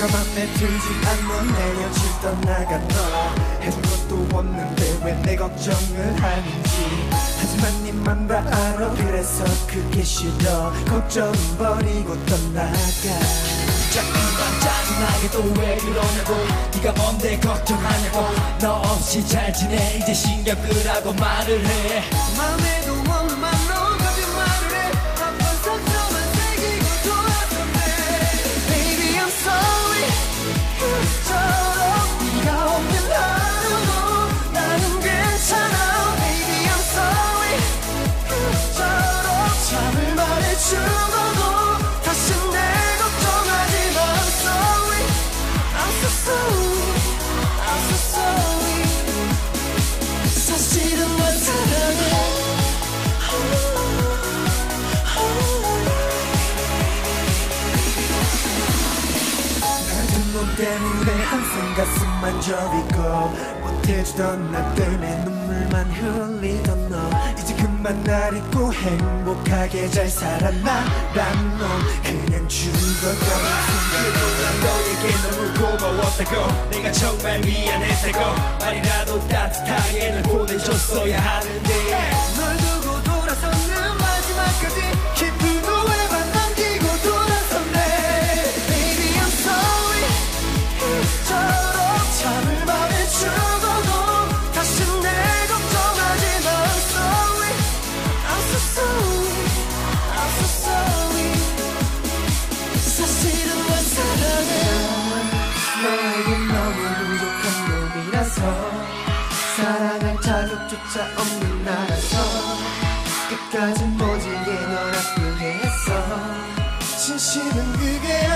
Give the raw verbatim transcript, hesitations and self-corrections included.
맘에 들지 않는 내려칠 떠나간 너 해준 것도 없는데 왜 내 걱정을 하는지 하지만 니만 다 알아 그래서 그게 싫어 걱정은 버리고 떠나가 자꾸만 짜증나게 또 왜 그러냐고 네가 뭔데 걱정하냐고 너 없이 잘 지내 이제 신경 끄라고 말을 해 맘에도 없는 말로 거짓말을 해 아픈 상처만 새기고 돌아섰네 Baby I'm sorry 그처럼 네가 없는 하루도 나는 괜찮아 Baby I'm sorry 그처럼 참을 말해주고도 다시 내 걱정하지 마 I'm sorry I'm so sorry I'm so sorry 사실은 널 사랑해 넌 때문에 항상 가슴만 저리고 못해주던 나 때문에 눈물만 흘리던 너 이제 그만 날 잊고 행복하게 잘 살았나 난 넌 그냥 죽어가는 순간 난 너에게 너무 고마웠다고 내가 정말 미안했다고 말이라도 따뜻하게 널 보내줬어야 하는데 널 두고 돌아서는 마지막까지 깊은 후회만 남기고 돌아섰네 Baby I'm sorry 그처럼 참을 말해주고도 다시 내 걱정하지 마 I'm sorry I'm so sorry I'm so sorry 사실은 널 사랑해 너에겐 너무 부족한 놈이라서 사랑할 자격조차 없는 나라서 끝까지 모질게 널 아프게 했어 진심은 그게